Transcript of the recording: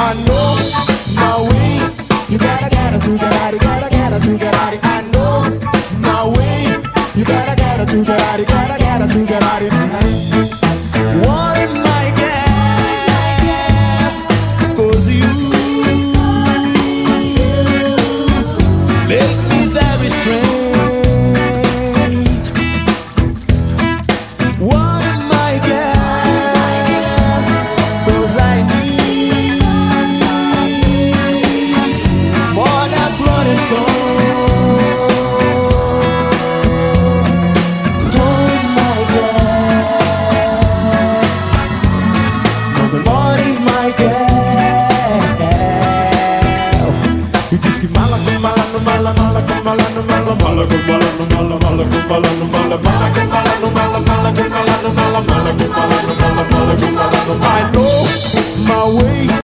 I know my way. You gotta do that, gotta do that. I know my way. You gotta do that, gotta do that. What am I get? 'Cause you make me very strange. What am I get? 'Cause I need more than flores song. E diz que mala com mala no mala, mala com mala no mala, mala com mala no mala, mala com mala no mala, mala com mala no mala, mala com mala no mala, mala com mala no mala, mala com mala no mala. I know my way.